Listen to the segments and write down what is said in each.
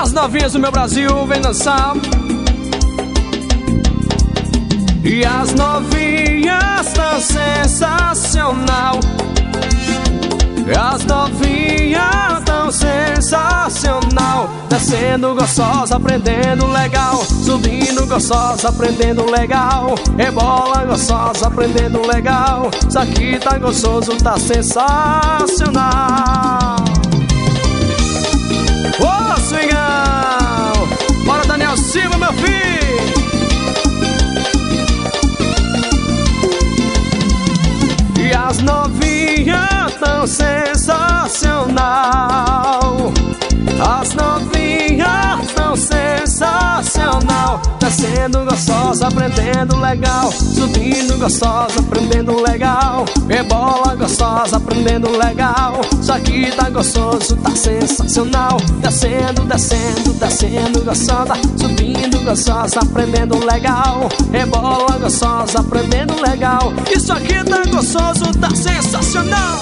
As novinhas do meu Brasil vem dançar. E as novinhas tão sensacional. As novinhas tão sensacional. Descendo gostosa, aprendendo legal. Subindo gostosa, aprendendo legal. Rebola gostosa, aprendendo legal. Isso aqui tá gostoso, tá sensacional. Ô, swingão! Bora, Daniel Silva, meu filho! E as novinhas tão sensacional. As novinhas tão sensacional. Descendo gostosa, aprendendo legal. Subindo gostosa, aprendendo legal. Rebola gostosa, aprendendo legal. Isso aqui tá gostoso, tá sensacional. Descendo, descendo, descendo gostosa. Subindo gostosa, aprendendo legal. Rebola gostosa, aprendendo legal. Isso aqui tá gostoso, tá sensacional.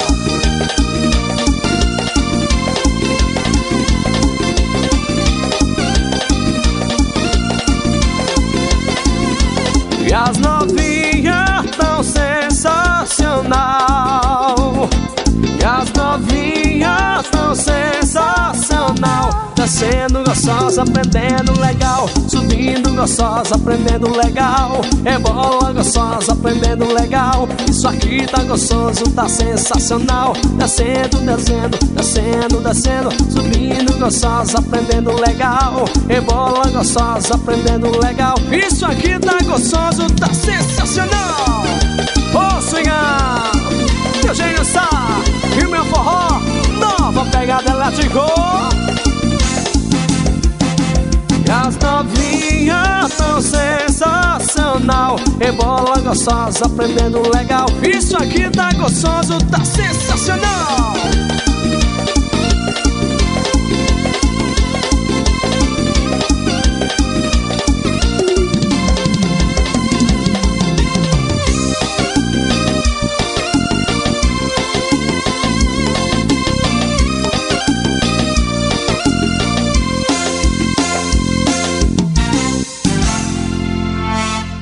E as novinhas tão sensacional. E as novinhas tão sensacional. Descendo gostosa, aprendendo legal. Subindo gostosa, aprendendo legal. Rebola gostosa, aprendendo legal. Isso aqui tá gostoso, tá sensacional. Descendo, descendo, descendo, descendo. Subindo gostosa, aprendendo legal. Rebola gostosa, aprendendo legal. Isso aqui tá gostoso, tá sensacional. Ô, swingar, Eugênio Sá e o meu forró, nova pegada elétrico. E as novinhas tão sensacional. Rebola gostosa, aprendendo legal. Isso aqui tá gostoso, tá sensacional.